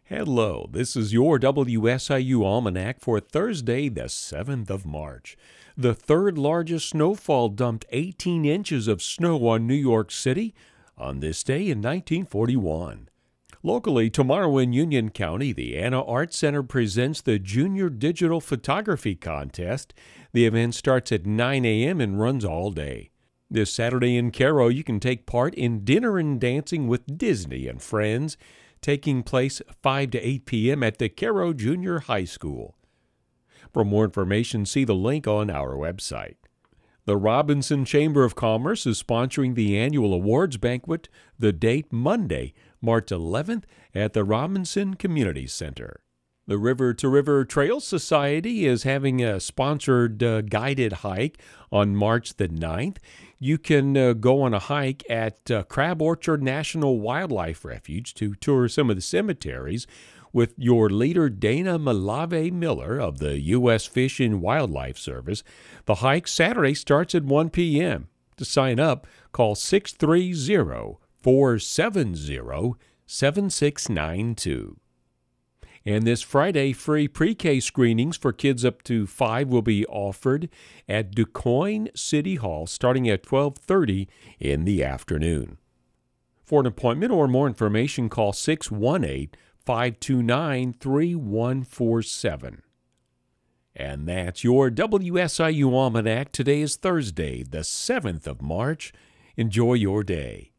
Hello, this is your WSIU Almanac for Thursday, the 7th of March. The third largest snowfall dumped 18 inches of snow on New York City on this day in 1941. Locally, tomorrow in Union County, the Anna Art Center presents the Junior Digital Photography Contest. The event starts at 9 a.m. and runs all day. This Saturday in Cairo, you can take part in Dinner and Dancing with Disney and Friends, taking place 5 to 8 p.m. at the Cairo Junior High School. For more information, see the link on our website. The Robinson Chamber of Commerce is sponsoring the annual awards banquet, the date Monday, March 11th at the Robinson Community Center. The River to River Trail Society is having a sponsored guided hike on March the 9th. You can go on a hike at Crab Orchard National Wildlife Refuge to tour some of the cemeteries with your leader Dana Malave Miller of the U.S. Fish and Wildlife Service. The hike Saturday starts at 1 p.m. To sign up, call 630-470-7692. And this Friday, free pre-K screenings for kids up to 5 will be offered at DuQuoin City Hall starting at 12:30 in the afternoon. For an appointment or more information, call 618-529-3147. And that's your WSIU Almanac. Today is Thursday, the 7th of March. Enjoy your day.